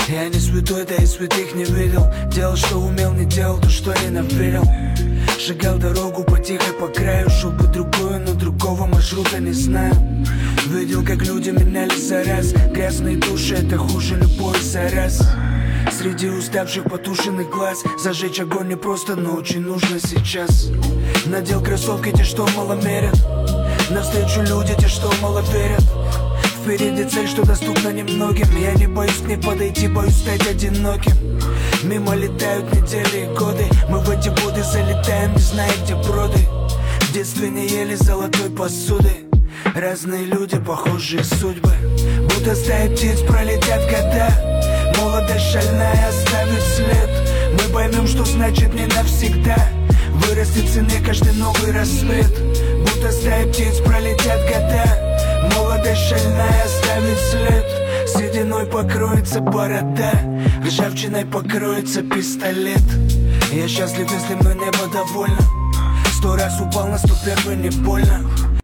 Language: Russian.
Я не святой, да и святых не видел. Делал, что умел, не делал то, что ненавидел. Шагал дорогу потихо по краю, шел по другую, но другого маршрута не знаю. Видел, как люди менялись за раз. Грязные души, это хуже любой зараз. Среди уставших потушенных глаз зажечь огонь не просто, но очень нужно сейчас. Надел кроссовки те, что мало мерят. Навстречу люди, те, что мало верят. Впереди цель, что доступна немногим. Я не боюсь к ней подойти, боюсь стать одиноким. Мимо летают недели и годы. Мы в эти годы залетаем, не зная, где броды. В детстве не ели золотой посуды. Разные люди, похожие судьбы. Будто стаи птиц пролетят года. Молодость шальная оставит след. Мы поймем, что значит не навсегда. Вырастет в цене каждый новый рассвет. Будто стаи птиц пролетят года. Молодость шальная оставит след. Сединой покроется борода, ржавчиной покроется пистолет. Я счастлив, если мной небо довольно. 100 раз упал, на 101 не больно.